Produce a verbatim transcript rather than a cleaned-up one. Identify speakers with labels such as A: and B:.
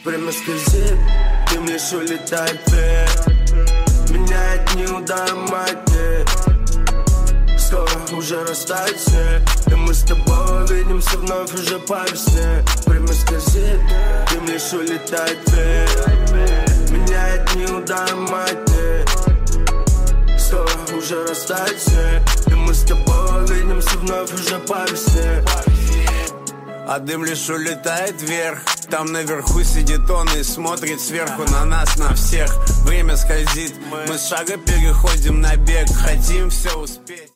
A: Время скользит, дым лишь улетает вверх. Меняет неудары матери. Скоро уже растает снег, и мы с тобой увидимся вновь уже по весне. Время скользит, дым лишь улетает вверх. Меняет неудары матери. Скоро уже растает снег, и мы с тобой увидимся вновь уже по весне.
B: А дым лишь улетает вверх. Там наверху сидит он и смотрит сверху на нас, на всех. Время скользит, мы с шага переходим на бег. Хотим все успеть.